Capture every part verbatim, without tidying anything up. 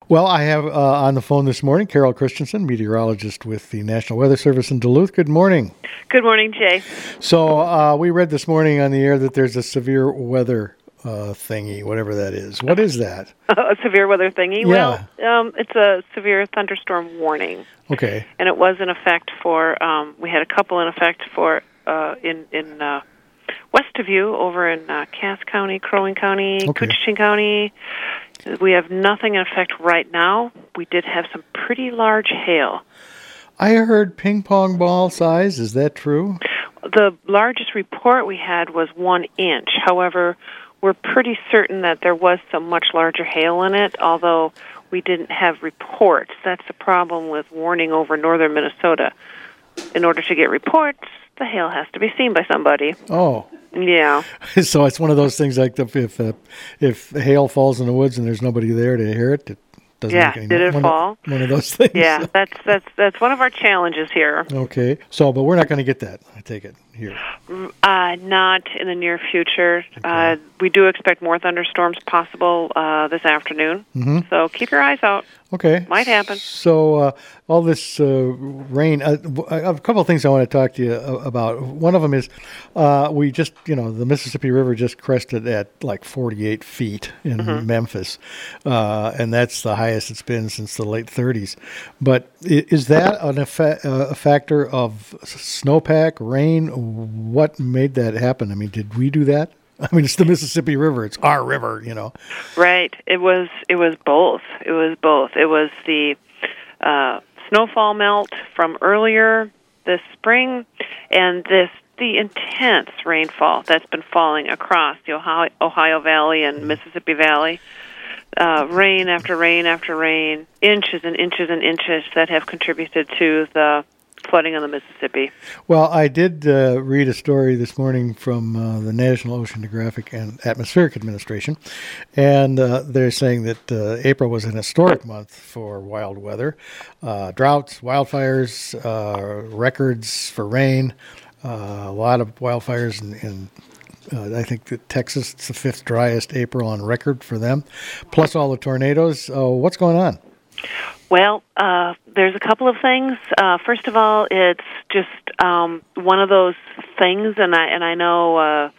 Well, I have uh, on the phone this morning Carol Christensen, meteorologist with the National Weather Service in Duluth. Good morning. Good morning, Jay. So uh, we read this morning on the air that there's a severe weather uh, thingy, whatever that is. What is that? A severe weather thingy? Yeah. Well, um, it's a severe thunderstorm warning. Okay. And it was in effect for, um, we had a couple in effect for, uh, in, in uh, west of you, over in uh, Cass County, Crow Wing County, Okay. Coochin County. We have nothing in effect right now. We did have some pretty large hail. I heard ping pong ball size. Is that true? The largest report we had was one inch. However, we're pretty certain that there was some much larger hail in it, although we didn't have reports. That's the problem with warning over northern Minnesota. In order to get reports, the hail has to be seen by somebody. Oh. Yeah. So it's one of those things like the, if uh, if hail falls in the woods and there's nobody there to hear it, it doesn't Yeah, make any did it one fall? Of, one of those things. Yeah, that's that's that's one of our challenges here. Okay. So, but we're not going to get that, I take it, here. Uh, not in the near future. Okay. Uh, we do expect more thunderstorms possible uh, this afternoon. Mm-hmm. So keep your eyes out. Okay. Might happen. So uh, all this uh, rain, uh, I have a couple of things I want to talk to you about. One of them is uh, we just, you know, the Mississippi River just crested at like forty-eight feet in Mm-hmm. Memphis, uh, and that's the highest it's been since the late thirties. But is that an effa- uh, a factor of snowpack, rain? What made that happen? I mean, did we do that? I mean, it's the Mississippi River. It's our river, you know. Right. It was. It was both. It was both. It was the uh, snowfall melt from earlier this spring, and this the intense rainfall that's been falling across the Ohio, Ohio Valley and Mississippi Valley. Uh, rain after rain after rain, inches and inches and inches that have contributed to the flooding on the Mississippi. Well, I did uh, read a story this morning from uh, the National Oceanographic and Atmospheric Administration, and uh, they're saying that uh, April was an historic month for wild weather, uh, droughts, wildfires, uh, records for rain, uh, a lot of wildfires in, in uh, I think that Texas, it's the fifth driest April on record for them, plus all the tornadoes. Uh, what's going on? Well, uh, there's a couple of things. Uh, first of all, it's just um, one of those things, and I and I know uh,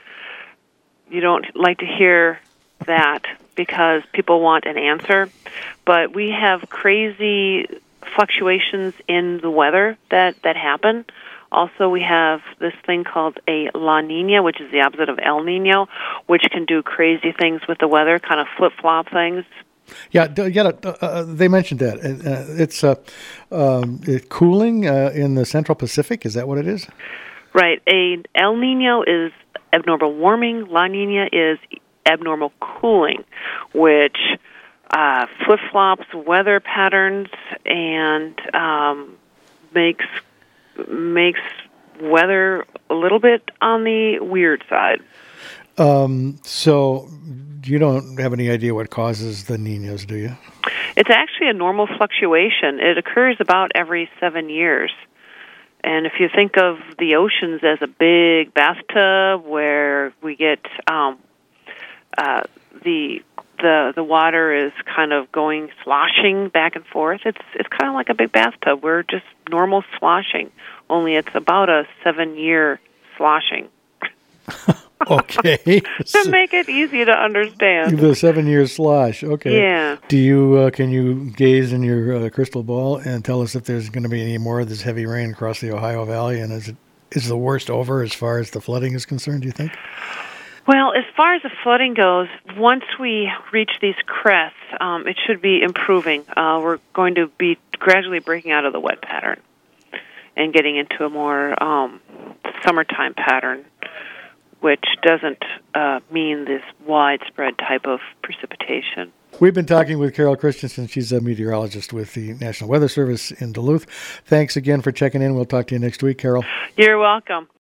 you don't like to hear that because people want an answer, but we have crazy fluctuations in the weather that, that happen. Also, we have this thing called a La Nina, which is the opposite of El Nino, which can do crazy things with the weather, kind of flip-flop things. Yeah, d- yeah. Uh, they mentioned that uh, it's uh, um, it cooling uh, in the Central Pacific. Is that what it is? Right. A El Nino is abnormal warming. La Nina is abnormal cooling, which uh, flip flops weather patterns and um, makes makes weather a little bit on the weird side. Um. So. You don't have any idea what causes the Ninas, do you? It's actually a normal fluctuation. It occurs about every seven years. And if you think of the oceans as a big bathtub where we get um, uh, the the the water is kind of going sloshing back and forth, it's it's kind of like a big bathtub. We're just normal sloshing, only it's about a seven-year sloshing. Okay. To make it easy to understand. The seven-year slosh. Okay. Yeah. Do you uh, can you gaze in your uh, crystal ball and tell us if there's going to be any more of this heavy rain across the Ohio Valley, and is it is the worst over as far as the flooding is concerned? Do you think? Well, as far as the flooding goes, once we reach these crests, um, it should be improving. Uh, we're going to be gradually breaking out of the wet pattern and getting into a more um, summertime pattern, which doesn't uh, mean this widespread type of precipitation. We've been talking with Carol Christensen. She's a meteorologist with the National Weather Service in Duluth. Thanks again for checking in. We'll talk to you next week, Carol. You're welcome.